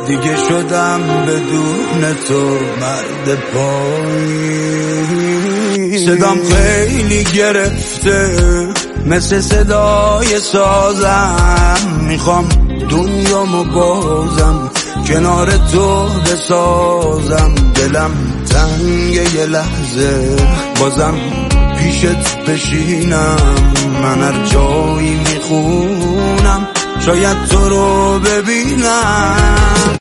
دیگه شدم بدون تو مرد پایی. صدام خیلی گرفته مثل صدای سازم، میخوام دنیامو بازم کنار تو بسازم. دلم تنگه یه لحظه بازم پیشت بشینم، من هر جایی میخونم شاید تو رو ببینم.